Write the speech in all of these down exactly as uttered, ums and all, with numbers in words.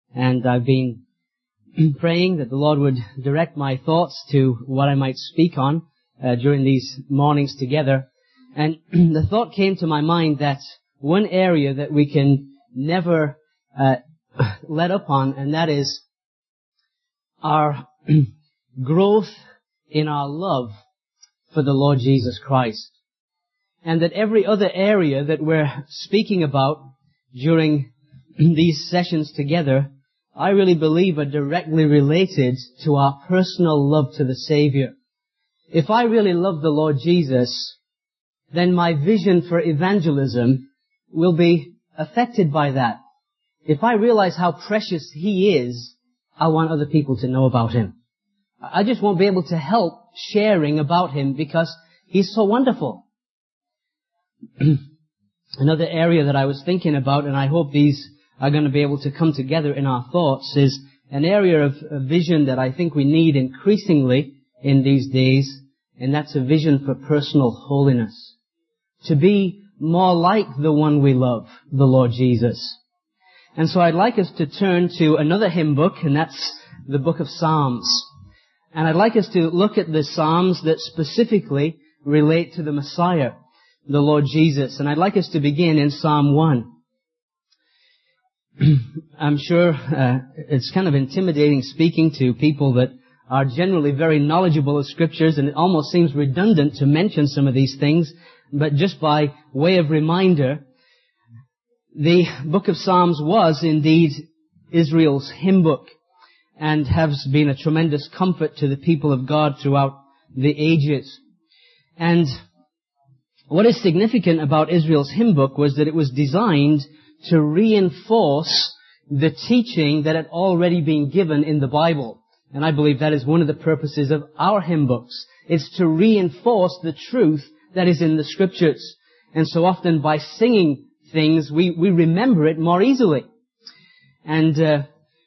And I've been praying that the Lord would direct my thoughts to what I might speak on uh, during these mornings together. And the thought came to my mind that one area that we can never uh, let up on, and that is our growth in our love for the Lord Jesus Christ. And that every other area that we're speaking about during these sessions together, I really believe are directly related to our personal love to the Savior. If I really love the Lord Jesus, then my vision for evangelism will be affected by that. If I realize how precious He is, I want other people to know about Him. I just won't be able to help sharing about Him because He's so wonderful. Another area that I was thinking about, and I hope these are going to be able to come together in our thoughts, is an area of a vision that I think we need increasingly in these days, and that's a vision for personal holiness. To be more like the one we love, the Lord Jesus. And so I'd like us to turn to another hymn book, and that's the book of Psalms. And I'd like us to look at the Psalms that specifically relate to the Messiah, the Lord Jesus. And I'd like us to begin in Psalm one. I'm sure uh, it's kind of intimidating speaking to people that are generally very knowledgeable of Scriptures, and it almost seems redundant to mention some of these things. But just by way of reminder, the book of Psalms was indeed Israel's hymn book and has been a tremendous comfort to the people of God throughout the ages. And what is significant about Israel's hymn book was that it was designed to reinforce the teaching that had already been given in the Bible. And I believe that is one of the purposes of our hymn books. It's to reinforce the truth that is in the Scriptures. And so often by singing things, we, we remember it more easily. And uh,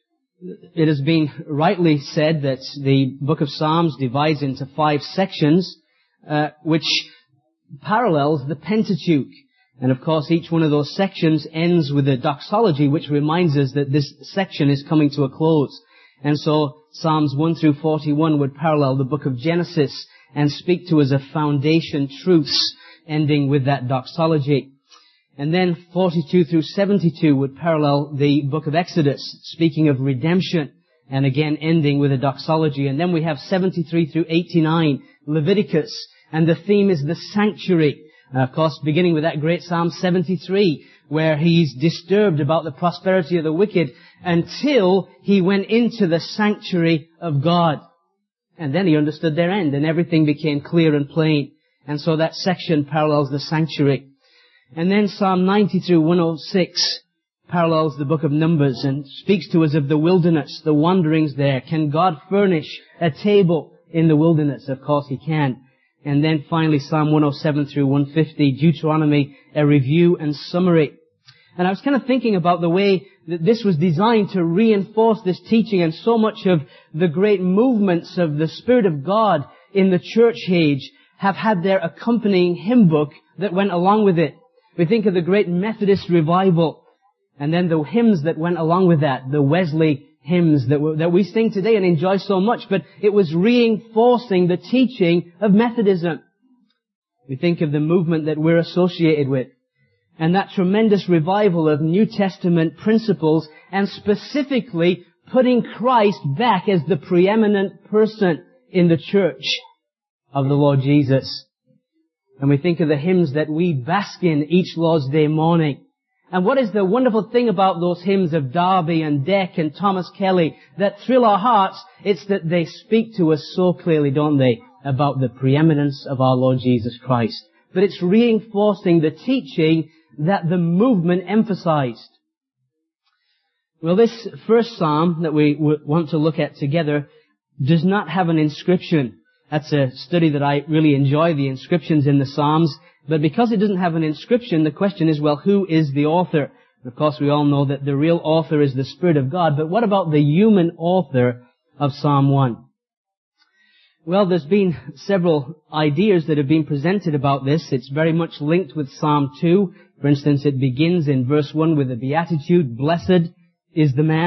it has been rightly said that the book of Psalms divides into five sections, uh, which parallels the Pentateuch. And of course, each one of those sections ends with a doxology, which reminds us that this section is coming to a close. And so Psalms one through forty-one would parallel the book of Genesis and speak to us of foundation truths, ending with that doxology. And then forty-two through seventy-two would parallel the book of Exodus, speaking of redemption, and again ending with a doxology. And then we have seventy-three through eighty-nine, Leviticus, and the theme is the sanctuary. Uh, of course, beginning with that great Psalm seventy-three, where he's disturbed about the prosperity of the wicked until he went into the sanctuary of God. And then he understood their end, and everything became clear and plain. And so that section parallels the sanctuary. And then Psalm ninety through one oh six parallels the book of Numbers and speaks to us of the wilderness, the wanderings there. Can God furnish a table in the wilderness? Of course He can. And then finally Psalm one oh seven through one fifty, Deuteronomy, a review and summary. And I was kind of thinking about the way that this was designed to reinforce this teaching, and so much of the great movements of the Spirit of God in the church age have had their accompanying hymn book that went along with it. We think of the great Methodist revival, and then the hymns that went along with that, the Wesley hymns that, we, that we sing today and enjoy so much, but it was reinforcing the teaching of Methodism. We think of the movement that we're associated with, and that tremendous revival of New Testament principles, and specifically putting Christ back as the preeminent person in the church of the Lord Jesus. And we think of the hymns that we bask in each Lord's Day morning. And what is the wonderful thing about those hymns of Darby and Deck and Thomas Kelly that thrill our hearts? It's that they speak to us so clearly, don't they, about the preeminence of our Lord Jesus Christ. But it's reinforcing the teaching that the movement emphasized. Well, this first psalm that we want to look at together does not have an inscription. That's a study that I really enjoy, the inscriptions in the Psalms. But because it doesn't have an inscription, the question is, well, who is the author? Of course, we all know that the real author is the Spirit of God. But what about the human author of Psalm one? Well, there's been several ideas that have been presented about this. It's very much linked with Psalm two. For instance, it begins in verse one with the Beatitude, blessed is the man.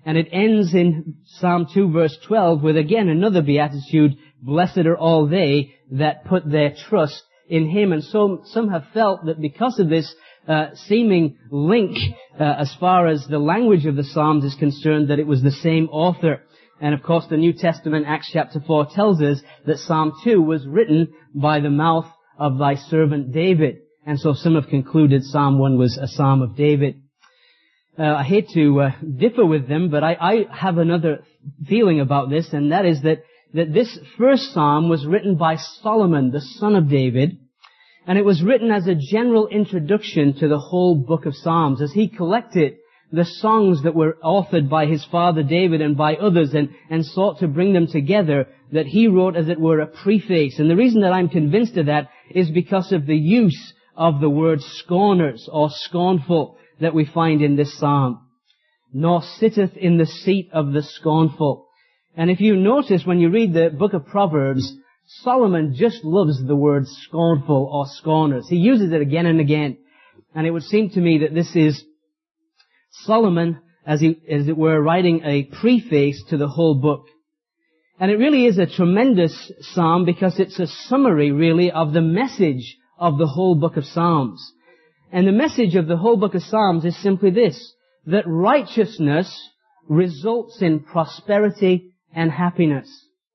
And it ends in Psalm two verse twelve with again another beatitude, blessed are all they that put their trust in Him. And so some have felt that because of this uh, seeming link uh, as far as the language of the Psalms is concerned, that it was the same author. And of course the New Testament, Acts chapter four, tells us that Psalm two was written by the mouth of thy servant David. And so some have concluded Psalm one was a Psalm of David. Uh, I hate to uh, differ with them, but I, I have another feeling about this, and that is that, that this first Psalm was written by Solomon, the son of David, and it was written as a general introduction to the whole book of Psalms, as he collected the songs that were authored by his father David and by others, and, and sought to bring them together, that he wrote, as it were, a preface. And the reason that I'm convinced of that is because of the use of the word scorners or scornful that we find in this psalm. Nor sitteth in the seat of the scornful. And if you notice when you read the book of Proverbs, Solomon just loves the word scornful or scorners. He uses it again and again. And it would seem to me that this is Solomon, as, he, as it were, writing a preface to the whole book. And it really is a tremendous psalm because it's a summary, really, of the message of the whole book of Psalms. And the message of the whole book of Psalms is simply this, that righteousness results in prosperity and happiness,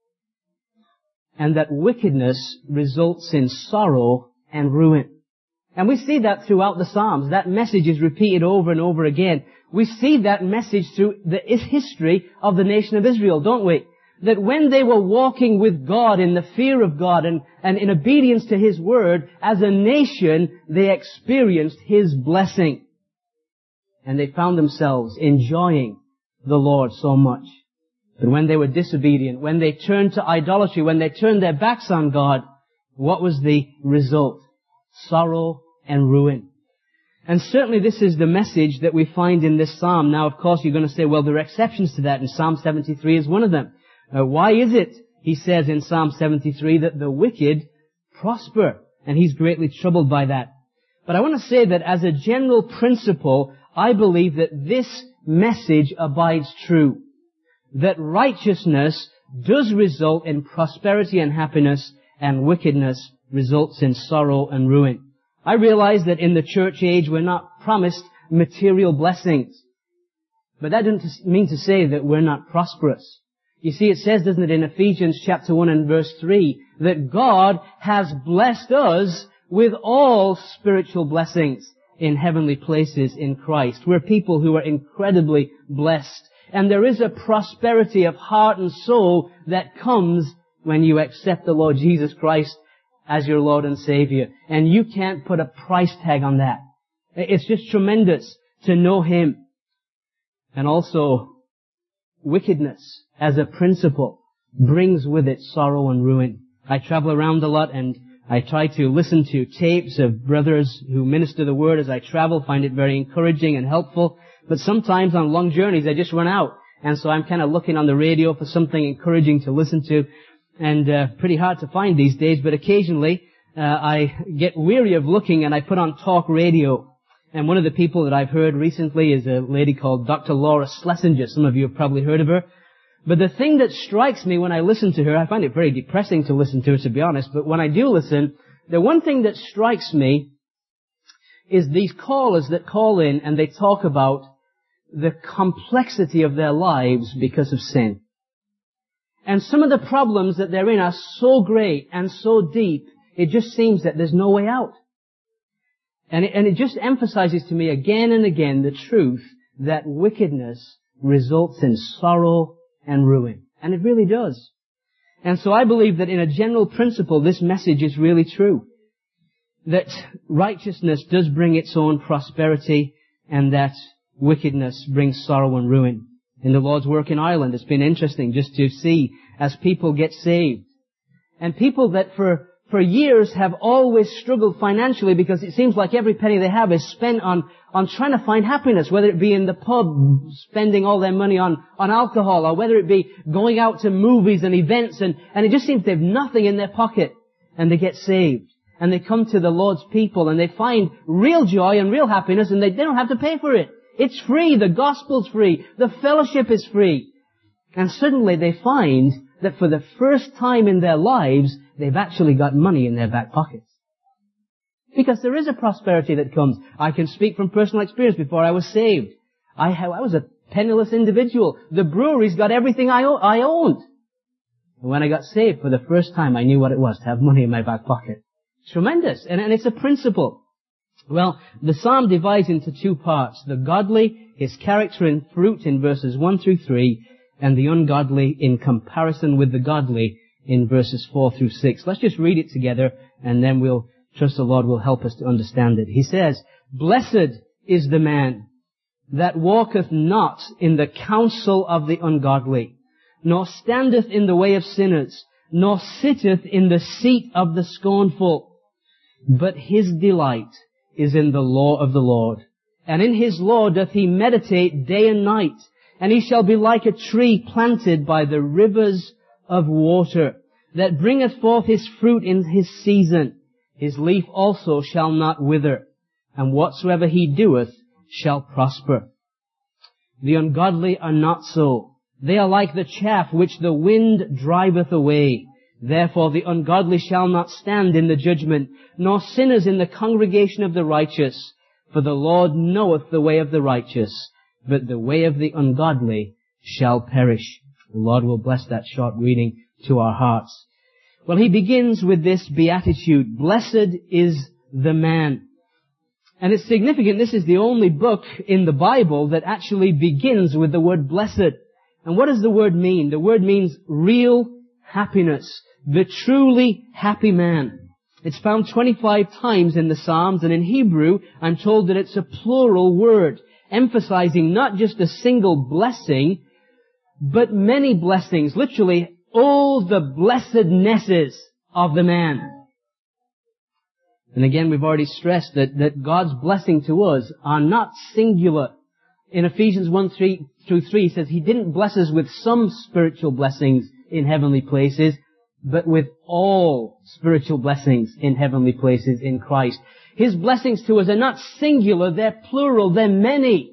and that wickedness results in sorrow and ruin. And we see that throughout the Psalms. That message is repeated over and over again. We see that message through the history of the nation of Israel, don't we? That when they were walking with God in the fear of God and, and in obedience to His Word, as a nation, they experienced His blessing. And they found themselves enjoying the Lord so much. But when they were disobedient, when they turned to idolatry, when they turned their backs on God, what was the result? Sorrow and ruin. And certainly this is the message that we find in this psalm. Now, of course, you're going to say, well, there are exceptions to that, and Psalm seventy-three is one of them. Uh, why is it, he says in Psalm seventy-three, that the wicked prosper? And he's greatly troubled by that. But I want to say that as a general principle, I believe that this message abides true. That righteousness does result in prosperity and happiness, and wickedness results in sorrow and ruin. I realize that in the church age we're not promised material blessings. But that doesn't mean to say that we're not prosperous. You see, it says, doesn't it, in Ephesians chapter one and verse three, that God has blessed us with all spiritual blessings in heavenly places in Christ. We're people who are incredibly blessed. And there is a prosperity of heart and soul that comes when you accept the Lord Jesus Christ as your Lord and Savior. And you can't put a price tag on that. It's just tremendous to know Him. And also, wickedness as a principle brings with it sorrow and ruin. I travel around a lot and I try to listen to tapes of brothers who minister the Word as I travel, find it very encouraging and helpful. But sometimes on long journeys I just run out. And so I'm kind of looking on the radio for something encouraging to listen to. And uh, pretty hard to find these days, but occasionally uh, I get weary of looking and I put on talk radio. And one of the people that I've heard recently is a lady called Doctor Laura Schlesinger. Some of you have probably heard of her. But the thing that strikes me when I listen to her, I find it very depressing to listen to her, to be honest, but when I do listen, the one thing that strikes me is these callers that call in and they talk about the complexity of their lives because of sin. And some of the problems that they're in are so great and so deep, it just seems that there's no way out. And it, and it just emphasizes to me again and again the truth that wickedness results in sorrow and ruin. And it really does. And so I believe that in a general principle, this message is really true. That righteousness does bring its own prosperity, and that wickedness brings sorrow and ruin. In the Lord's work in Ireland, it's been interesting just to see as people get saved. And people that for, for years have always struggled financially because it seems like every penny they have is spent on, on trying to find happiness, whether it be in the pub, spending all their money on, on alcohol, or whether it be going out to movies and events, and, and it just seems they have nothing in their pocket. And they get saved. And they come to the Lord's people and they find real joy and real happiness, and they, they don't have to pay for it. It's free. The gospel's free. The fellowship is free. And suddenly they find that for the first time in their lives, they've actually got money in their back pockets. Because there is a prosperity that comes. I can speak from personal experience. Before I was saved, I, I was a penniless individual. The brewery's got everything I, I owned. And when I got saved, for the first time, I knew what it was to have money in my back pocket. Tremendous. And, and it's a principle. Well, the psalm divides into two parts. The godly, his character and fruit in verses one through three, and the ungodly in comparison with the godly in verses four through six. Let's just read it together, and then we'll trust the Lord will help us to understand it. He says, "Blessed is the man that walketh not in the counsel of the ungodly, nor standeth in the way of sinners, nor sitteth in the seat of the scornful. But his delight is in the law of the Lord, and in his law doth he meditate day and night. And he shall be like a tree planted by the rivers of water, that bringeth forth his fruit in his season. His leaf also shall not wither, and whatsoever he doeth shall prosper. The ungodly are not so. They are like the chaff which the wind driveth away. Therefore the ungodly shall not stand in the judgment, nor sinners in the congregation of the righteous. For the Lord knoweth the way of the righteous, but the way of the ungodly shall perish." The Lord will bless that short reading to our hearts. Well, he begins with this beatitude, "Blessed is the man." And it's significant, this is the only book in the Bible that actually begins with the word blessed. And what does the word mean? The word means real happiness, the truly happy man. It's found twenty-five times in the Psalms, and in Hebrew, I'm told that it's a plural word, emphasizing not just a single blessing, but many blessings, literally all the blessednesses of the man. And again, we've already stressed that, that God's blessing to us are not singular. In Ephesians one three through three, he says he didn't bless us with some spiritual blessings in heavenly places, but with all spiritual blessings in heavenly places in Christ. His blessings to us are not singular, they're plural, they're many.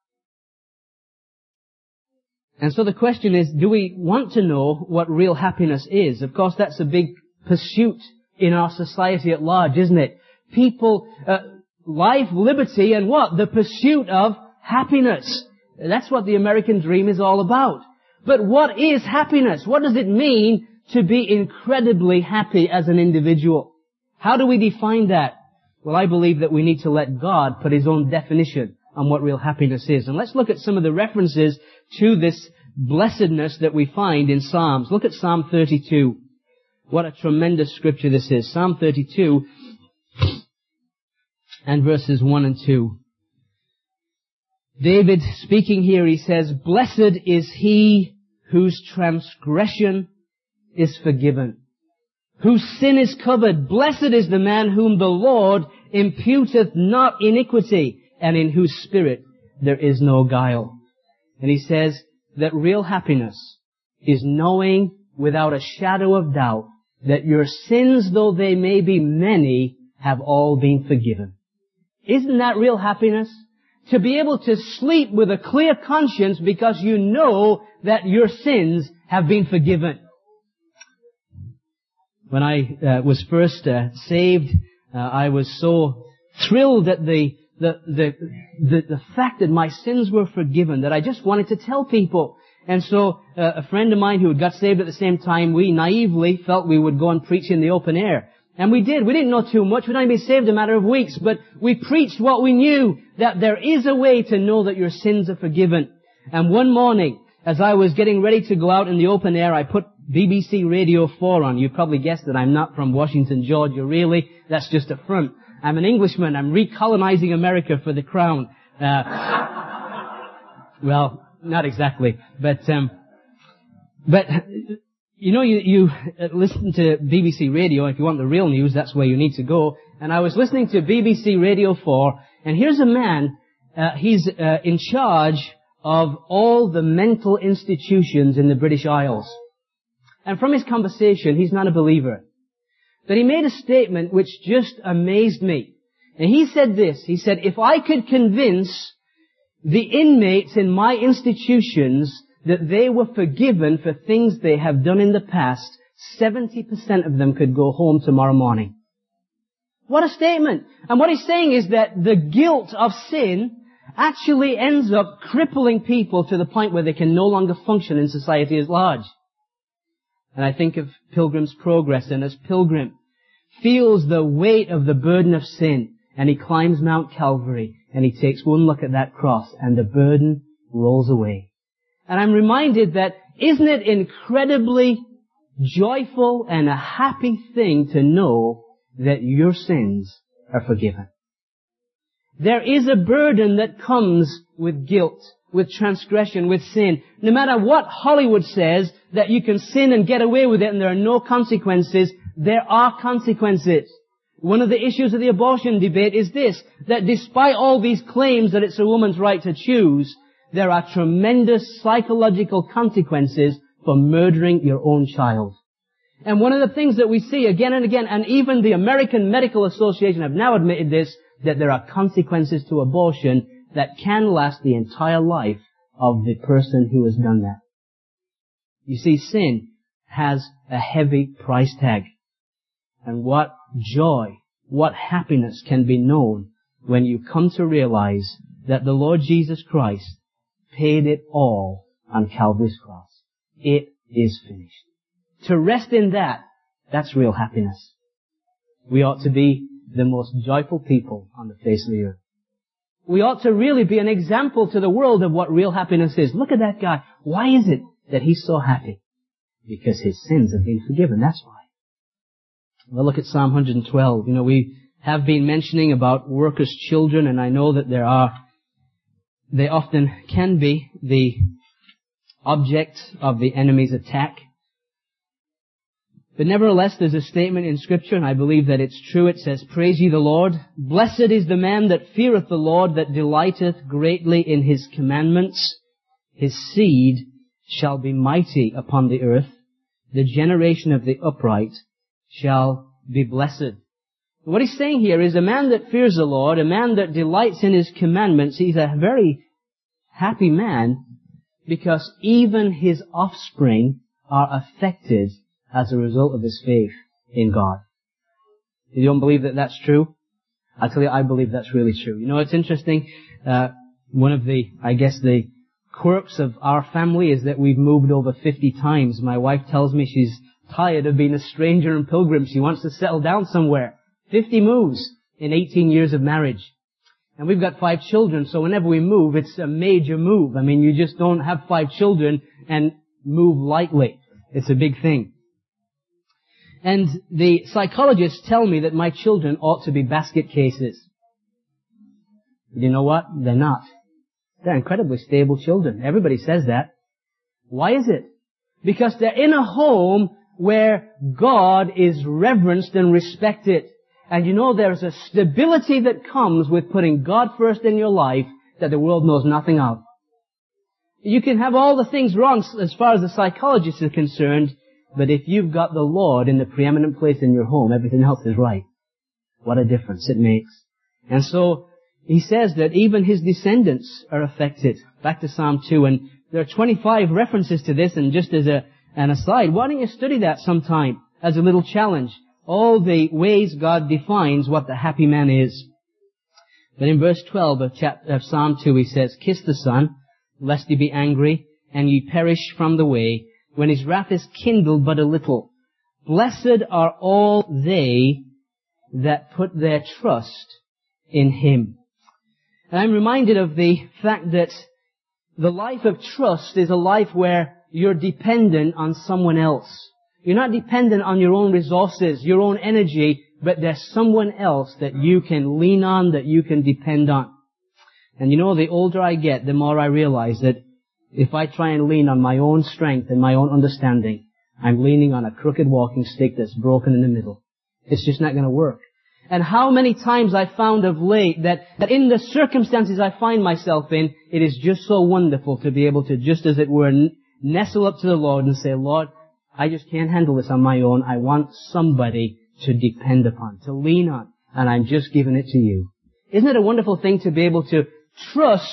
And so the question is, do we want to know what real happiness is? Of course, that's a big pursuit in our society at large, isn't it? People, uh, life, liberty, and what? The pursuit of happiness. That's what the American dream is all about. But what is happiness? What does it mean to be incredibly happy as an individual? How do we define that? Well, I believe that we need to let God put his own definition on what real happiness is. And let's look at some of the references to this blessedness that we find in Psalms. Look at Psalm thirty-two. What a tremendous scripture this is. Psalm thirty-two and verses one and two. David speaking here, he says, "Blessed is he whose transgression is forgiven, whose sin is covered. Blessed is the man whom the Lord imputeth not iniquity, and in whose spirit there is no guile." And he says that real happiness is knowing without a shadow of doubt that your sins, though they may be many, have all been forgiven. Isn't that real happiness? To be able to sleep with a clear conscience because you know that your sins have been forgiven. When I uh, was first uh, saved, uh, I was so thrilled at the The, the, the, the fact that my sins were forgiven, that I just wanted to tell people. And so, uh, a friend of mine who had got saved at the same time, we naively felt we would go and preach in the open air. And we did. We didn't know too much. We'd only been saved a matter of weeks, but we preached what we knew, that there is a way to know that your sins are forgiven. And one morning, as I was getting ready to go out in the open air, I put B B C Radio four on. You probably guessed that I'm not from Washington, Georgia, really. That's just a front. I'm an Englishman. I'm recolonizing America for the crown. Uh, well, not exactly, but um, but you know, you, you listen to B B C Radio. If you want the real news, that's where you need to go. And I was listening to B B C Radio four, and here's a man. Uh, he's uh, in charge of all the mental institutions in the British Isles. And from his conversation, he's not a believer. But he made a statement which just amazed me. And he said this, he said, if I could convince the inmates in my institutions, that they were forgiven for things they have done in the past, seventy percent of them could go home tomorrow morning. What a statement. And what he's saying is that the guilt of sin actually ends up crippling people to the point where they can no longer function in society at large. And I think of Pilgrim's Progress, and as Pilgrim feels the weight of the burden of sin, and he climbs Mount Calvary, and he takes one look at that cross, and the burden rolls away. And I'm reminded that, isn't it incredibly joyful and a happy thing to know that your sins are forgiven? There is a burden that comes with guilt, with transgression, with sin. No matter what Hollywood says, that you can sin and get away with it and there are no consequences, there are consequences. One of the issues of the abortion debate is this, that despite all these claims that it's a woman's right to choose, there are tremendous psychological consequences for murdering your own child. And one of the things that we see again and again, and even the American Medical Association have now admitted this, that there are consequences to abortion that can last the entire life of the person who has done that. You see, sin has a heavy price tag. And what joy, what happiness can be known when you come to realize that the Lord Jesus Christ paid it all on Calvary's cross. It is finished. To rest in that, that's real happiness. We ought to be the most joyful people on the face of the earth. We ought to really be an example to the world of what real happiness is. Look at that guy. Why is it that he's so happy? Because his sins have been forgiven. That's why. Well, look at Psalm one twelve. You know, we have been mentioning about workers' children, and I know that there are, they often can be the object of the enemy's attack. But nevertheless, there's a statement in Scripture, and I believe that it's true. It says, "Praise ye the Lord. Blessed is the man that feareth the Lord, that delighteth greatly in his commandments. His seed shall be mighty upon the earth. The generation of the upright shall be blessed." What he's saying here is a man that fears the Lord, a man that delights in his commandments, he's a very happy man, because even his offspring are affected as a result of his faith in God. You don't believe that that's true? I tell you, I believe that's really true. You know, it's interesting. Uh, one of the, I guess, the quirks of our family is that we've moved over fifty times. My wife tells me she's tired of being a stranger in Pilgrim. She wants to settle down somewhere. fifty moves in eighteen years of marriage. And we've got five children, so whenever we move, it's a major move. I mean, you just don't have five children and move lightly. It's a big thing. And the psychologists tell me that my children ought to be basket cases. But you know what? They're not. They're incredibly stable children. Everybody says that. Why is it? Because they're in a home where God is reverenced and respected. And you know, there's a stability that comes with putting God first in your life that the world knows nothing of. You can have all the things wrong as far as the psychologist is concerned, but if you've got the Lord in the preeminent place in your home, everything else is right. What a difference it makes. And so, he says that even his descendants are affected. Back to Psalm two, and there are twenty-five references to this, and just as a, an aside, why don't you study that sometime as a little challenge? All the ways God defines what the happy man is. But in verse twelve of, chapter, of Psalm two, he says, "Kiss the Son, lest he be angry, and ye perish from the way, when his wrath is kindled but a little. Blessed are all they that put their trust in him." And I'm reminded of the fact that the life of trust is a life where you're dependent on someone else. You're not dependent on your own resources, your own energy, but there's someone else that you can lean on, that you can depend on. And you know, the older I get, the more I realize that if I try and lean on my own strength and my own understanding, I'm leaning on a crooked walking stick that's broken in the middle. It's just not going to work. And how many times I found of late that, that in the circumstances I find myself in, it is just so wonderful to be able to, just as it were, nestle up to the Lord and say, "Lord, I just can't handle this on my own. I want somebody to depend upon, to lean on, and I'm just giving it to you." Isn't it a wonderful thing to be able to trust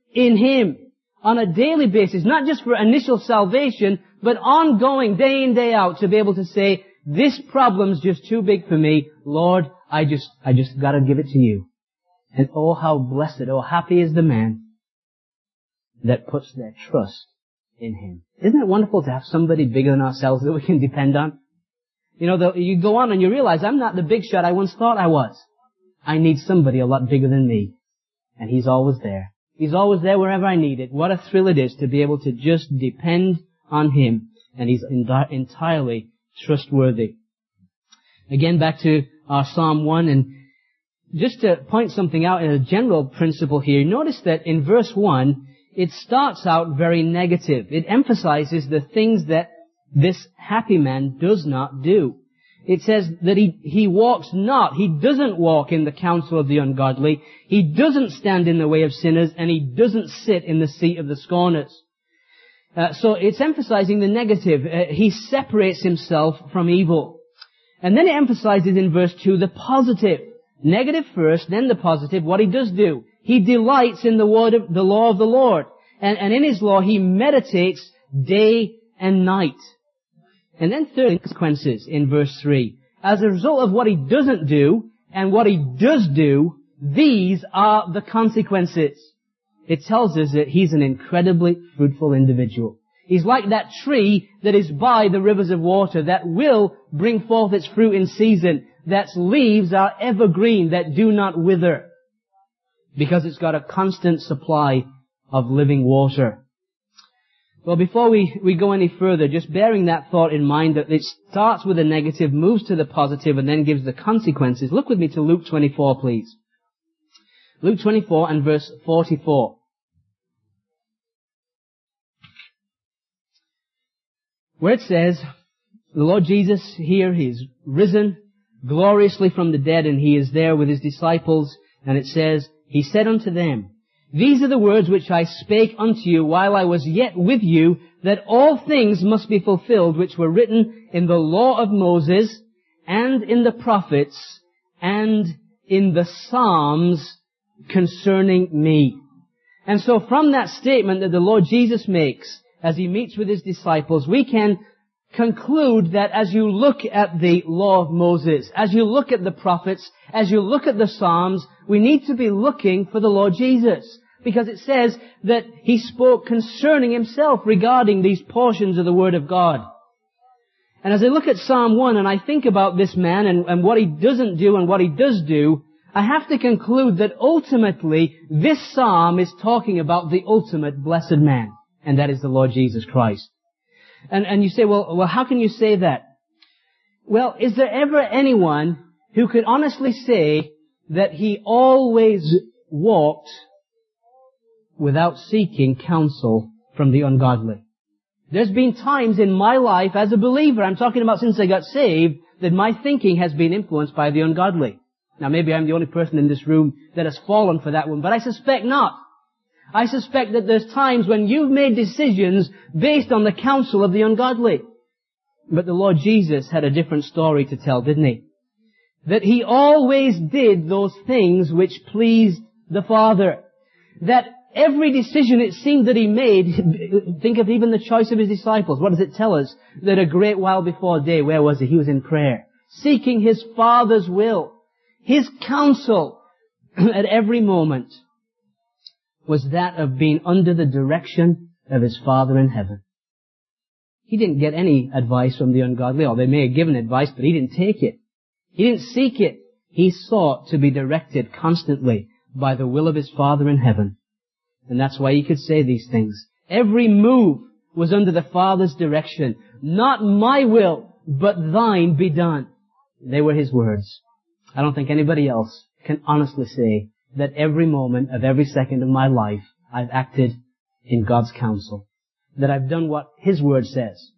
in Him on a daily basis, not just for initial salvation, but ongoing, day in, day out, to be able to say, this problem's just too big for me. Lord, I just, I just gotta give it to you. And oh, how blessed, oh, happy is the man that puts their trust in Him. Isn't it wonderful to have somebody bigger than ourselves that we can depend on? You know, the, you go on and you realize, I'm not the big shot I once thought I was. I need somebody a lot bigger than me. And He's always there. He's always there wherever I need it. What a thrill it is to be able to just depend on Him. And He's entirely trustworthy. Again, back to our Psalm one, and just to point something out in a general principle here, notice that in verse one, it starts out very negative. It emphasizes the things that this happy man does not do. It says that he, he walks not, he doesn't walk in the counsel of the ungodly, he doesn't stand in the way of sinners, and he doesn't sit in the seat of the scorners. Uh, so it's emphasizing the negative. Uh, he separates himself from evil. And then it emphasizes in verse two the positive. Negative first, then the positive. What he does do. He delights in the word of the law of the Lord. And, and in His law he meditates day and night. And then third consequences in verse three. As a result of what he doesn't do and what he does do, these are the consequences. It tells us that he's an incredibly fruitful individual. He's like that tree that is by the rivers of water that will bring forth its fruit in season, that's leaves are evergreen, that do not wither, because it's got a constant supply of living water. Well, before we, we go any further, just bearing that thought in mind that it starts with a negative, moves to the positive, and then gives the consequences. Look with me to Luke twenty-four, please. Luke twenty-four and verse forty-four. Where it says, the Lord Jesus here, He is risen gloriously from the dead, and He is there with His disciples, and it says, He said unto them, These are the words which I spake unto you while I was yet with you, that all things must be fulfilled which were written in the law of Moses, and in the prophets, and in the Psalms concerning me. And so from that statement that the Lord Jesus makes as He meets with His disciples, we can conclude that as you look at the law of Moses, as you look at the prophets, as you look at the Psalms, we need to be looking for the Lord Jesus. Because it says that He spoke concerning Himself regarding these portions of the Word of God. And as I look at Psalm one and I think about this man and, and what he doesn't do and what he does do, I have to conclude that ultimately this psalm is talking about the ultimate blessed man, and that is the Lord Jesus Christ. And, and you say, well, well, how can you say that? Well, is there ever anyone who could honestly say that he always walked without seeking counsel from the ungodly? There's been times in my life as a believer, I'm talking about since I got saved, that my thinking has been influenced by the ungodly. Now maybe I'm the only person in this room that has fallen for that one, but I suspect not. I suspect that there's times when you've made decisions based on the counsel of the ungodly. But the Lord Jesus had a different story to tell, didn't He? That He always did those things which pleased the Father. That every decision it seemed that He made, think of even the choice of His disciples. What does it tell us? That a great while before day, where was He? He was in prayer, seeking His Father's will. His counsel at every moment was that of being under the direction of His Father in heaven. He didn't get any advice from the ungodly, or they may have given advice, but He didn't take it. He didn't seek it. He sought to be directed constantly by the will of His Father in heaven. And that's why He could say these things. Every move was under the Father's direction. Not my will, but thine be done. They were His words. I don't think anybody else can honestly say that every moment of every second of my life I've acted in God's counsel. That I've done what His Word says.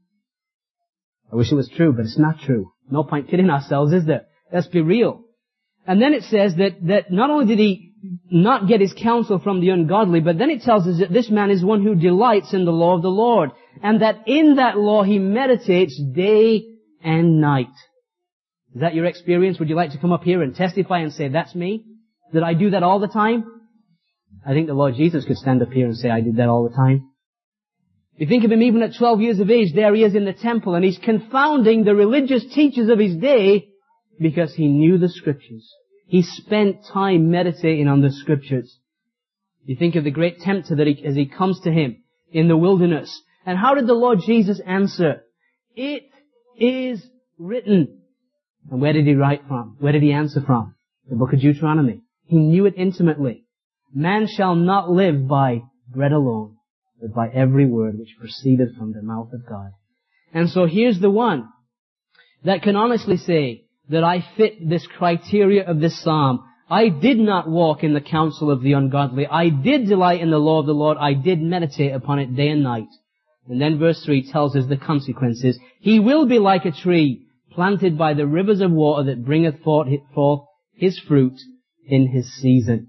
I wish it was true, but it's not true. No point kidding ourselves, is there? Let's be real. And then it says that, that not only did he not get his counsel from the ungodly, but then it tells us that this man is one who delights in the law of the Lord. And that in that law he meditates day and night. Is that your experience? Would you like to come up here and testify and say, that's me? That I do that all the time? I think the Lord Jesus could stand up here and say, I did that all the time. You think of him even at twelve years of age, there he is in the temple, and he's confounding the religious teachers of his day because he knew the Scriptures. He spent time meditating on the Scriptures. You think of the great tempter that he, as he comes to him in the wilderness. And how did the Lord Jesus answer? It is written. And where did he write from? Where did he answer from? The book of Deuteronomy. He knew it intimately. Man shall not live by bread alone, but by every word which proceedeth from the mouth of God. And so here's the one that can honestly say that I fit this criteria of this psalm. I did not walk in the counsel of the ungodly. I did delight in the law of the Lord. I did meditate upon it day and night. And then verse three tells us the consequences. He will be like a tree planted by the rivers of water that bringeth forth his fruit in his season.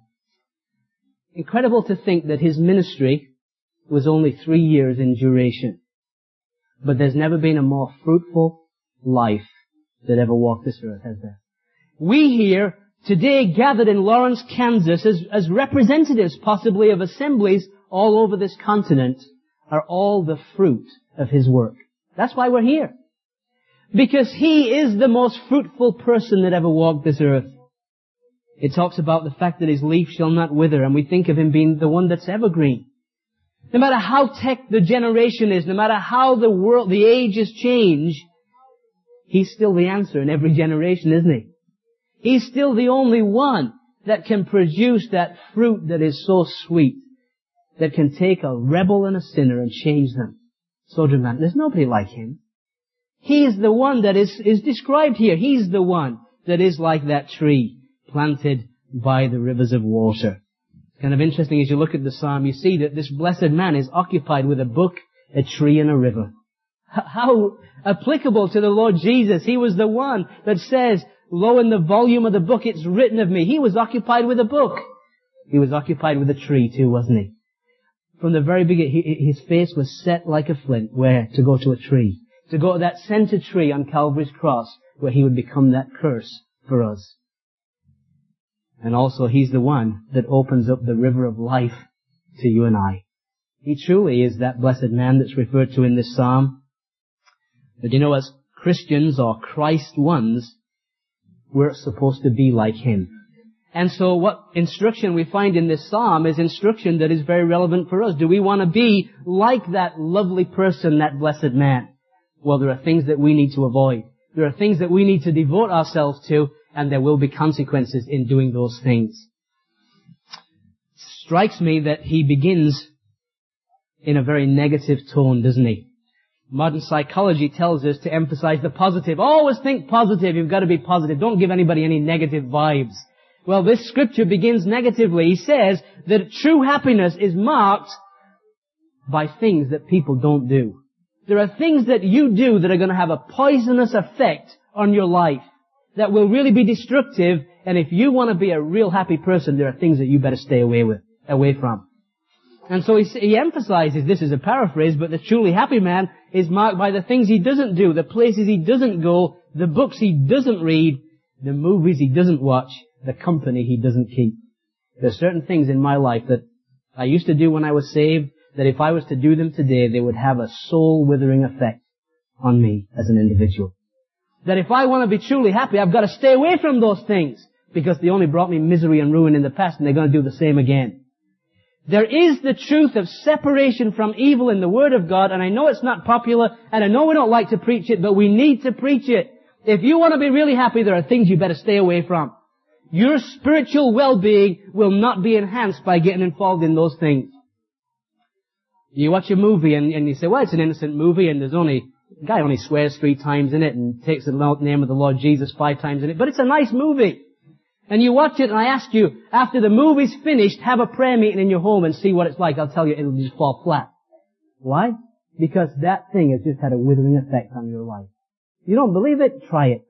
Incredible to think that his ministry was only three years in duration. But there's never been a more fruitful life that ever walked this earth, has there? We here today gathered in Lawrence, Kansas as, as representatives possibly of assemblies all over this continent are all the fruit of his work. That's why we're here. Because he is the most fruitful person that ever walked this earth. It talks about the fact that his leaf shall not wither, and we think of him being the one that's evergreen. No matter how tech the generation is, no matter how the world, the ages change, he's still the answer in every generation, isn't he? He's still the only one that can produce that fruit that is so sweet, that can take a rebel and a sinner and change them so dramatic. There's nobody like him. He is the one that is, is described here. He's the one that is like that tree planted by the rivers of water. It's kind of interesting as you look at the psalm, you see that this blessed man is occupied with a book, a tree, and a river. How applicable to the Lord Jesus. He was the one that says, lo, in the volume of the book it's written of me. He was occupied with a book. He was occupied with a tree too, wasn't he? From the very beginning, his face was set like a flint. Where? To go to a tree. To go to that center tree on Calvary's cross, where he would become that curse for us. And also, he's the one that opens up the river of life to you and I. He truly is that blessed man that's referred to in this psalm. But you know, as Christians or Christ ones, we're supposed to be like him. And so what instruction we find in this psalm is instruction that is very relevant for us. Do we want to be like that lovely person, that blessed man? Well, there are things that we need to avoid. There are things that we need to devote ourselves to, and there will be consequences in doing those things. It strikes me that he begins in a very negative tone, doesn't he? Modern psychology tells us to emphasize the positive. Always think positive. You've got to be positive. Don't give anybody any negative vibes. Well, this scripture begins negatively. He says that true happiness is marked by things that people don't do. There are things that you do that are going to have a poisonous effect on your life that will really be destructive. And if you want to be a real happy person, there are things that you better stay away with, away from. And so he, he emphasizes, this is a paraphrase, but the truly happy man is marked by the things he doesn't do, the places he doesn't go, the books he doesn't read, the movies he doesn't watch, the company he doesn't keep. There are certain things in my life that I used to do when I was saved, that if I was to do them today, they would have a soul-withering effect on me as an individual. That if I want to be truly happy, I've got to stay away from those things, because they only brought me misery and ruin in the past, and they're going to do the same again. There is the truth of separation from evil in the Word of God, and I know it's not popular, and I know we don't like to preach it, but we need to preach it. If you want to be really happy, there are things you better stay away from. Your spiritual well-being will not be enhanced by getting involved in those things. You watch a movie and, and you say, well, it's an innocent movie, and there's only, the guy only swears three times in it and takes the name of the Lord Jesus five times in it, but it's a nice movie. And you watch it, and I ask you, after the movie's finished, have a prayer meeting in your home and see what it's like. I'll tell you, it'll just fall flat. Why? Because that thing has just had a withering effect on your life. You don't believe it? Try it.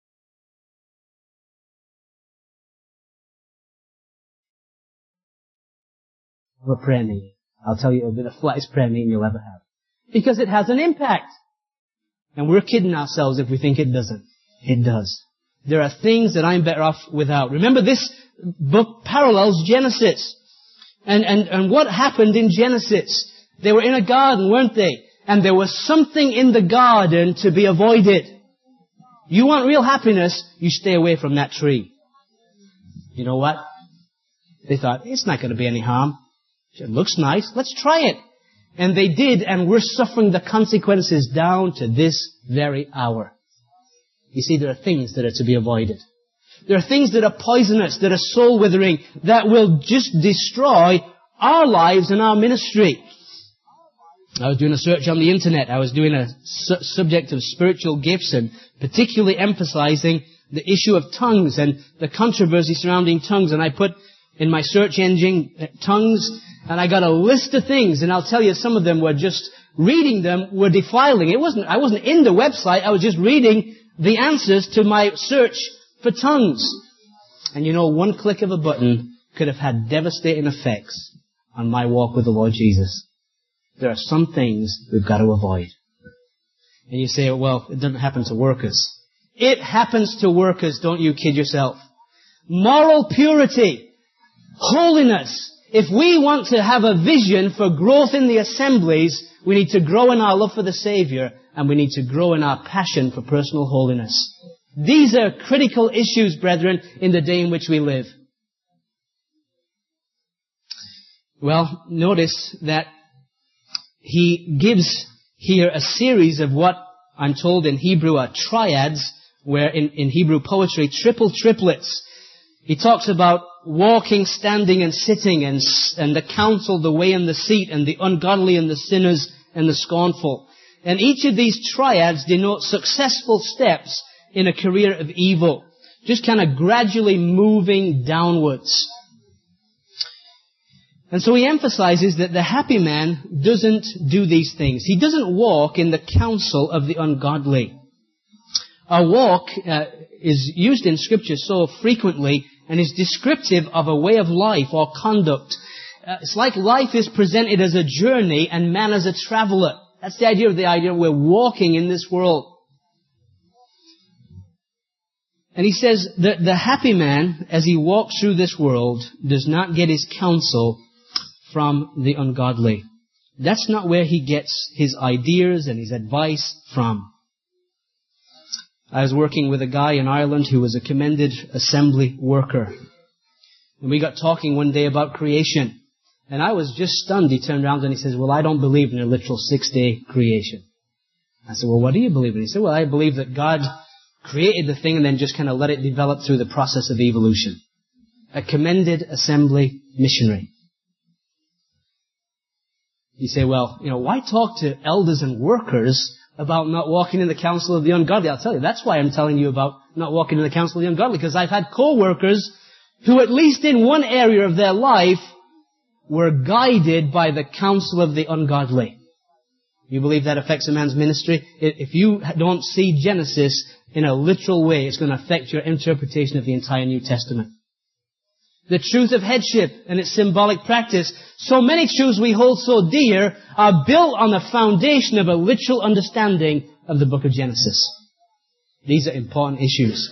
Have a prayer meeting. I'll tell you, it'll be the flattest prayer meeting you'll ever have. Because it has an impact. And we're kidding ourselves if we think it doesn't. It does. There are things that I'm better off without. Remember, this book parallels Genesis. And, and, and what happened in Genesis? They were in a garden, weren't they? And there was something in the garden to be avoided. You want real happiness, you stay away from that tree. You know what? They thought, it's not going to be any harm. It looks nice. Let's try it. And they did, and we're suffering the consequences down to this very hour. You see, there are things that are to be avoided. There are things that are poisonous, that are soul-withering, that will just destroy our lives and our ministry. I was doing a search on the internet. I was doing a su- subject of spiritual gifts and particularly emphasizing the issue of tongues and the controversy surrounding tongues. And I put in my search engine uh, tongues, and I got a list of things. And I'll tell you, some of them were just reading them were defiling. It wasn't. I wasn't in the website. I was just reading the answers to my search for tongues. And you know, one click of a button could have had devastating effects on my walk with the Lord Jesus. There are some things we've got to avoid. And you say, well, it doesn't happen to workers. It happens to workers, don't you kid yourself. Moral purity, holiness. If we want to have a vision for growth in the assemblies, we need to grow in our love for the Savior, and we need to grow in our passion for personal holiness. These are critical issues, brethren, in the day in which we live. Well, notice that he gives here a series of what I'm told in Hebrew are triads, where in, in Hebrew poetry, triple triplets. He talks about walking, standing, and sitting, and, and the counsel, the way, and the seat, and the ungodly, and the sinners, and the scornful. And each of these triads denote successful steps in a career of evil, just kind of gradually moving downwards. And so he emphasizes that the happy man doesn't do these things. He doesn't walk in the counsel of the ungodly. Our walk uh, is used in Scripture so frequently and is descriptive of a way of life or conduct. Uh, it's like life is presented as a journey and man as a traveler. That's the idea of the idea we're walking in this world. And he says that the happy man, as he walks through this world, does not get his counsel from the ungodly. That's not where he gets his ideas and his advice from. I was working with a guy in Ireland who was a commended assembly worker. And we got talking one day about creation. And I was just stunned. He turned around and he says, well, I don't believe in a literal six-day creation. I said, well, what do you believe in? He said, well, I believe that God created the thing and then just kind of let it develop through the process of evolution. A commended assembly missionary. You say, well, you know, why talk to elders and workers about not walking in the counsel of the ungodly? I'll tell you, that's why I'm telling you about not walking in the counsel of the ungodly, because I've had co-workers who, at least in one area of their life, were guided by the counsel of the ungodly. You believe that affects a man's ministry? If you don't see Genesis in a literal way, it's going to affect your interpretation of the entire New Testament. The truth of headship and its symbolic practice. So many truths we hold so dear are built on the foundation of a literal understanding of the book of Genesis. These are important issues.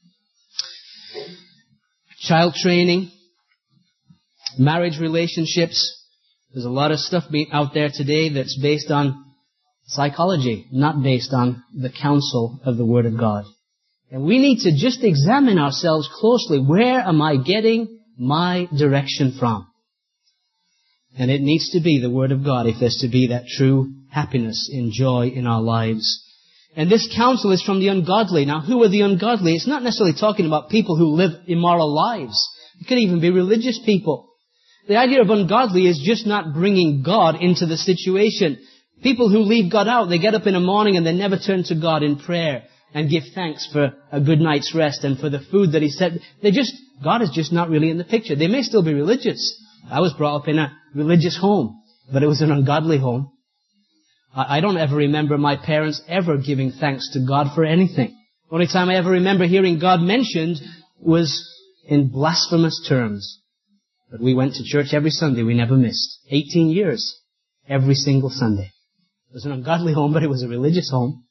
Child training, marriage relationships. There's a lot of stuff being out there today that's based on psychology, not based on the counsel of the Word of God. And we need to just examine ourselves closely. Where am I getting my direction from? And it needs to be the Word of God if there's to be that true happiness and joy in our lives. And this counsel is from the ungodly. Now, who are the ungodly? It's not necessarily talking about people who live immoral lives. It could even be religious people. The idea of ungodly is just not bringing God into the situation. People who leave God out, they get up in the morning and they never turn to God in prayer and give thanks for a good night's rest and for the food that He said. They just, God is just not really in the picture. They may still be religious. I was brought up in a religious home, but it was an ungodly home. I don't ever remember my parents ever giving thanks to God for anything. The only time I ever remember hearing God mentioned was in blasphemous terms. But we went to church every Sunday. We never missed. eighteen years. Every single Sunday. It was an ungodly home, but it was a religious home.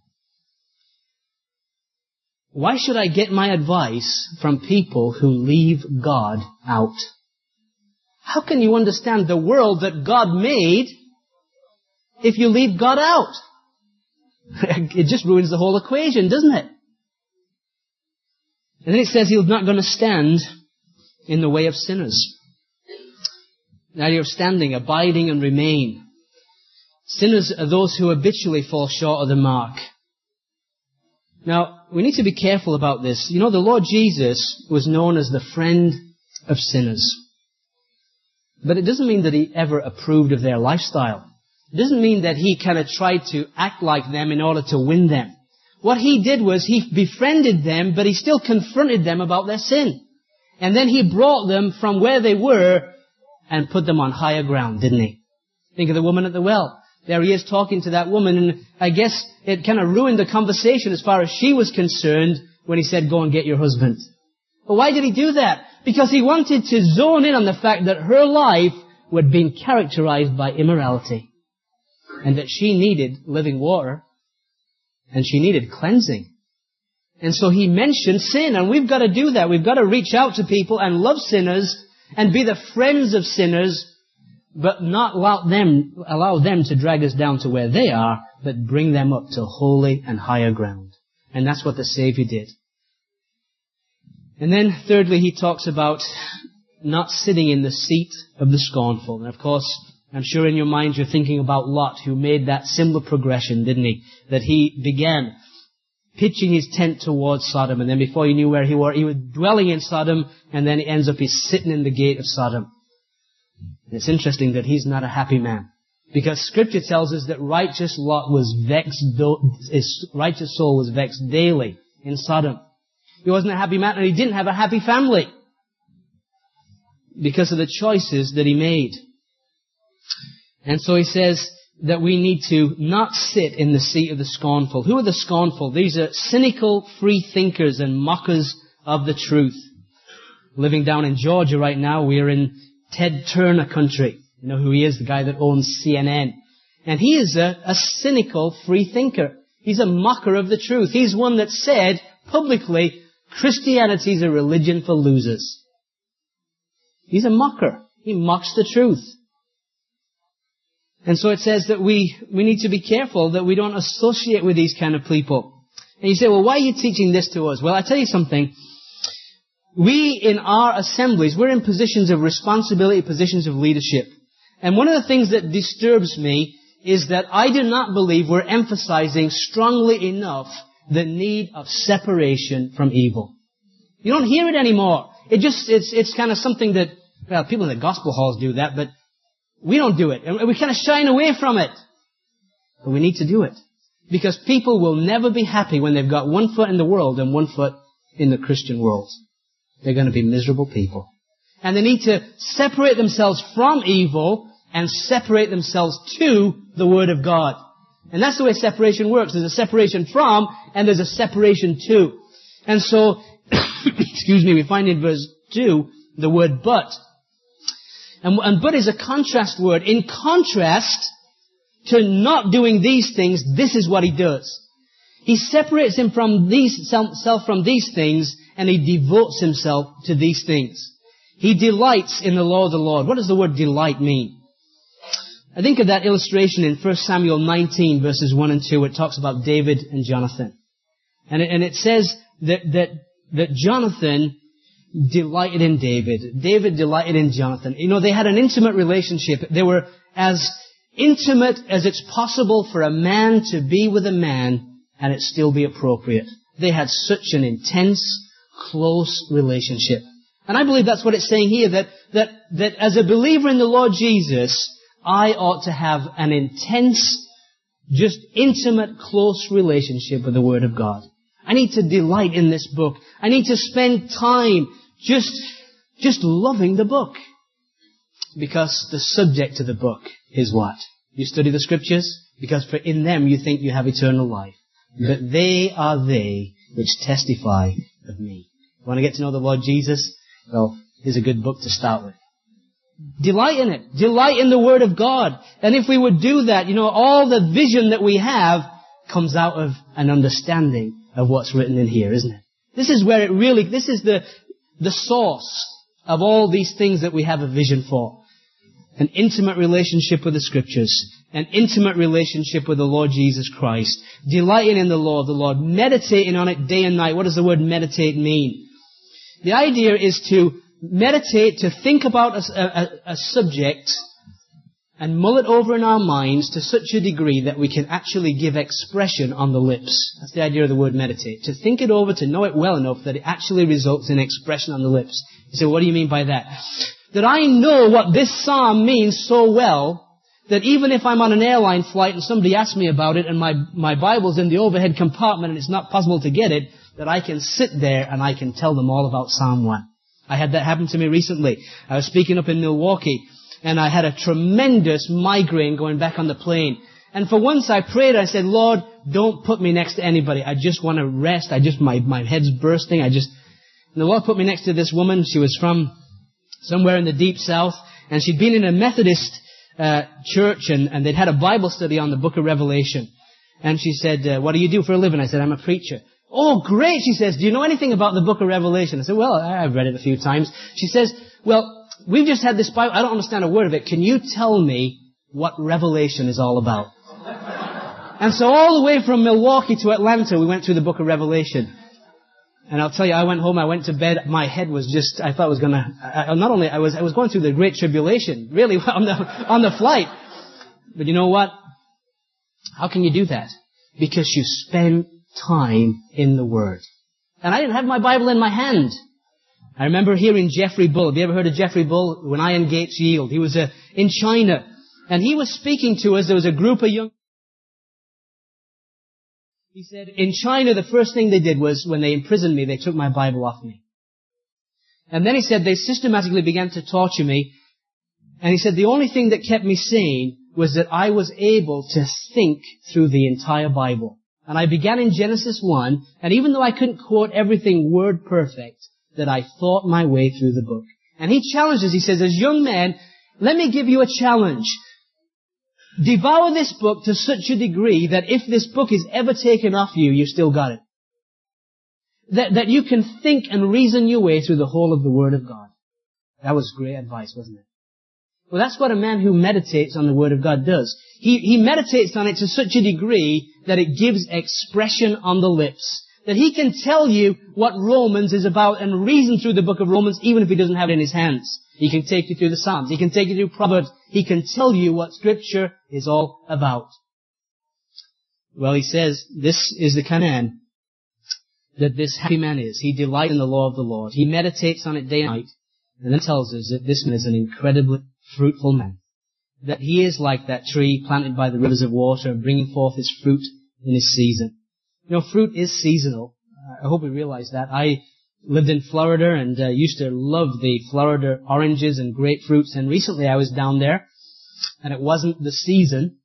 Why should I get my advice from people who leave God out? How can you understand the world that God made if you leave God out? It just ruins the whole equation, doesn't it? And then it says He's not going to stand in the way of sinners. The idea of standing, abiding and remain. Sinners are those who habitually fall short of the mark. Now, we need to be careful about this. You know, the Lord Jesus was known as the friend of sinners. But it doesn't mean that He ever approved of their lifestyle. It doesn't mean that He kind of tried to act like them in order to win them. What He did was He befriended them, but He still confronted them about their sin. And then He brought them from where they were and put them on higher ground, didn't He? Think of the woman at the well. There He is talking to that woman, and I guess it kind of ruined the conversation as far as she was concerned when He said, go and get your husband. But why did He do that? Because He wanted to zone in on the fact that her life had been characterized by immorality, and that she needed living water, and she needed cleansing. And so He mentioned sin, and we've got to do that. We've got to reach out to people and love sinners and be the friends of sinners, but not allow them, allow them to drag us down to where they are, but bring them up to holy and higher ground. And that's what the Savior did. And then thirdly, He talks about not sitting in the seat of the scornful. And of course, I'm sure in your mind you're thinking about Lot, who made that similar progression, didn't he? That he began pitching his tent towards Sodom, and then before you knew where he was, he was dwelling in Sodom, and then he ends up he's sitting in the gate of Sodom. And it's interesting that he's not a happy man, because Scripture tells us that righteous Lot was vexed, his righteous soul was vexed daily in Sodom. He wasn't a happy man, and he didn't have a happy family because of the choices that he made. And so he says that we need to not sit in the seat of the scornful. Who are the scornful? These are cynical free thinkers and mockers of the truth. Living down in Georgia right now, we are in Ted Turner country. You know who he is? The guy that owns C N N. And he is a, a cynical free thinker. He's a mocker of the truth. He's one that said publicly, Christianity is a religion for losers. He's a mocker. He mocks the truth. And so it says that we, we need to be careful that we don't associate with these kind of people. And you say, well, why are you teaching this to us? Well, I tell you something. We, in our assemblies, we're in positions of responsibility, positions of leadership. And one of the things that disturbs me is that I do not believe we're emphasizing strongly enough the need of separation from evil. You don't hear it anymore. It just, it's, it's kind of something that, well, people in the gospel halls do that, but we don't do it. And we kind of shine away from it. But we need to do it. Because people will never be happy when they've got one foot in the world and one foot in the Christian world. They're going to be miserable people. And they need to separate themselves from evil and separate themselves to the Word of God. And that's the way separation works. There's a separation from and there's a separation to. And so, excuse me, we find in verse two the word but. And, and but is a contrast word. In contrast to not doing these things, this is what he does. He separates him from these, self from these things, and he devotes himself to these things. He delights in the law of the Lord. What does the word delight mean? I think of that illustration in First Samuel nineteen, verses one and two. It talks about David and Jonathan. And it, and it says that, that, that Jonathan delighted in David. David delighted in Jonathan. You know, they had an intimate relationship. They were as intimate as it's possible for a man to be with a man and it still be appropriate. They had such an intense, close relationship. And I believe that's what it's saying here, that, that, that as a believer in the Lord Jesus, I ought to have an intense, just intimate, close relationship with the Word of God. I need to delight in this book. I need to spend time just, just loving the book. Because the subject of the book is what? You study the Scriptures? Because for in them you think you have eternal life. But they are they which testify of me. Want to get to know the Lord Jesus? Well, here's a good book to start with. Delight in it. Delight in the Word of God. And if we would do that, you know, all the vision that we have comes out of an understanding of what's written in here, isn't it? This is where it really, this is the, the source of all these things that we have a vision for. An intimate relationship with the Scriptures. An intimate relationship with the Lord Jesus Christ. Delighting in the law of the Lord. Meditating on it day and night. What does the word meditate mean? The idea is to meditate, to think about a, a, a subject and mull it over in our minds to such a degree that we can actually give expression on the lips. That's the idea of the word meditate. To think it over, to know it well enough that it actually results in expression on the lips. You say, what do you mean by that? That I know what this psalm means so well that even if I'm on an airline flight and somebody asks me about it and my, my Bible's in the overhead compartment and it's not possible to get it, that I can sit there and I can tell them all about Psalm one. I had that happen to me recently. I was speaking up in Milwaukee and I had a tremendous migraine going back on the plane. And for once I prayed, I said, Lord, don't put me next to anybody. I just want to rest. I just, my, my head's bursting. I just, and the Lord put me next to this woman. She was from somewhere in the deep south and she'd been in a Methodist uh, church and, and they'd had a Bible study on the book of Revelation. And she said, uh, what do you do for a living? I said, I'm a preacher. Oh, great, she says. Do you know anything about the book of Revelation? I said, well, I've read it a few times. She says, well, we've just had this Bible. I don't understand a word of it. Can you tell me what Revelation is all about? And so all the way from Milwaukee to Atlanta, we went through the book of Revelation. And I'll tell you, I went home, I went to bed, my head was just, I thought I was gonna, I, not only, I was, I was going through the Great Tribulation, really, on the, on the flight. But you know what? How can you do that? Because you spend time in the Word. And I didn't have my Bible in my hand. I remember hearing Jeffrey Bull. Have you ever heard of Jeffrey Bull? When Iron Gates Yield. He was uh, in China. And he was speaking to us. There was a group of young... He said, in China, the first thing they did was, when they imprisoned me, they took my Bible off me. And then he said, they systematically began to torture me. And he said, the only thing that kept me sane was that I was able to think through the entire Bible. And I began in Genesis one, and even though I couldn't quote everything word perfect, that I thought my way through the book. And he challenges, he says, as young man, let me give you a challenge. Devour this book to such a degree that if this book is ever taken off you, you still got it. That, that you can think and reason your way through the whole of the Word of God. That was great advice, wasn't it? Well, that's what a man who meditates on the Word of God does. He, he meditates on it to such a degree that it gives expression on the lips. That he can tell you what Romans is about and reason through the book of Romans even if he doesn't have it in his hands. He can take you through the Psalms. He can take you through Proverbs. He can tell you what Scripture is all about. Well, he says, this is the kind of man that this happy man is. He delights in the law of the Lord. He meditates on it day and night. And then tells us that this man is an incredibly fruitful man. That he is like that tree planted by the rivers of water, bringing forth his fruit in his season. You know, fruit is seasonal. I hope we realize that. I lived in Florida and uh, used to love the Florida oranges and grapefruits. And recently I was down there, and it wasn't the season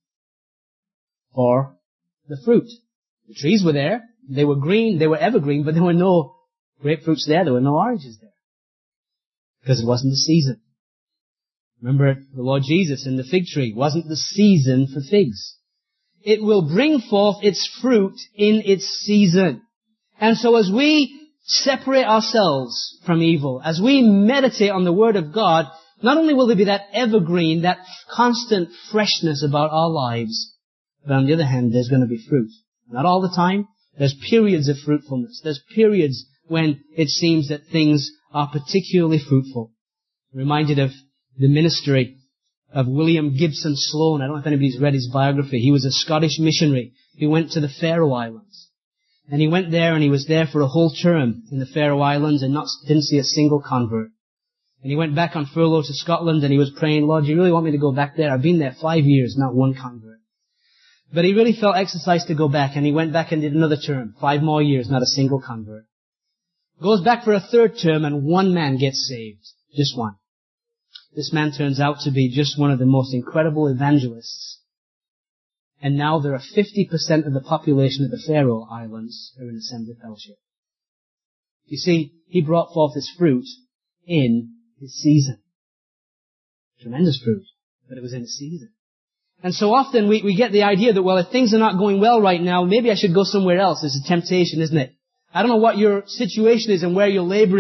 for the fruit. The trees were there. They were green. They were evergreen, but there were no grapefruits there. There were no oranges there. Because it wasn't the season. Remember the Lord Jesus in the fig tree. Wasn't the season for figs. It will bring forth its fruit in its season. And so as we separate ourselves from evil, as we meditate on the Word of God, not only will there be that evergreen, that constant freshness about our lives, but on the other hand, there's going to be fruit. Not all the time. There's periods of fruitfulness. There's periods when it seems that things are particularly fruitful. I'm reminded of the ministry of William Gibson Sloane. I don't know if anybody's read his biography. He was a Scottish missionary who went to the Faroe Islands. And he went there and he was there for a whole term in the Faroe Islands and not, didn't see a single convert. And he went back on furlough to Scotland and he was praying, Lord, do you really want me to go back there? I've been there five years, not one convert. But he really felt exercised to go back and he went back and did another term. Five more years, not a single convert. Goes back for a third term and one man gets saved. Just one. This man turns out to be just one of the most incredible evangelists. And now there are fifty percent of the population of the Faroe Islands are in Assembly Fellowship. You see, he brought forth his fruit in his season. Tremendous fruit, but it was in his season. And so often we, we get the idea that, well, if things are not going well right now, maybe I should go somewhere else. It's a temptation, isn't it? I don't know what your situation is and where you're laboring.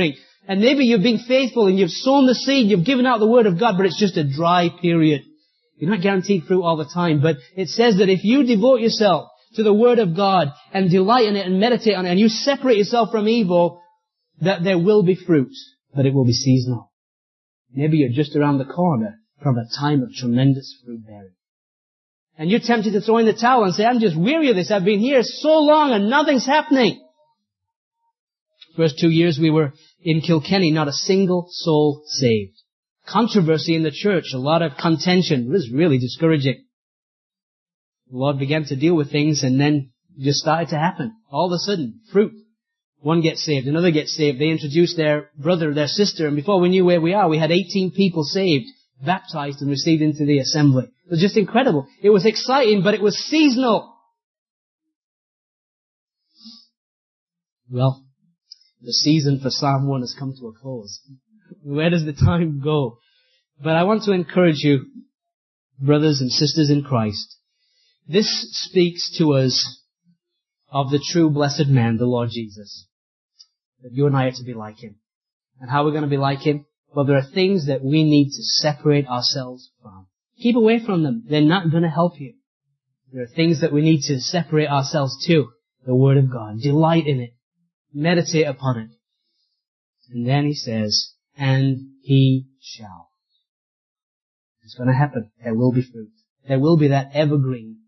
And maybe you've been faithful and you've sown the seed, you've given out the Word of God, but it's just a dry period. You're not guaranteed fruit all the time, but it says that if you devote yourself to the Word of God and delight in it and meditate on it and you separate yourself from evil, that there will be fruit, but it will be seasonal. Maybe you're just around the corner from a time of tremendous fruit bearing. And you're tempted to throw in the towel and say, I'm just weary of this. I've been here so long and nothing's happening. First two years we were in Kilkenny, not a single soul saved. Controversy in the church, a lot of contention. It was really discouraging. The Lord began to deal with things and then it just started to happen. All of a sudden, fruit. One gets saved, another gets saved. They introduced their brother, their sister, and before we knew where we are, we had eighteen people saved, baptized and received into the assembly. It was just incredible. It was exciting, but it was seasonal. Well, the season for Psalm one has come to a close. Where does the time go? But I want to encourage you, brothers and sisters in Christ. This speaks to us of the true blessed man, the Lord Jesus. That you and I are to be like Him. And how we're going to be like Him? Well, there are things that we need to separate ourselves from. Keep away from them. They're not going to help you. There are things that we need to separate ourselves to. The Word of God. Delight in it. Meditate upon it. And then He says, and He shall. It's going to happen. There will be fruit. There will be that evergreen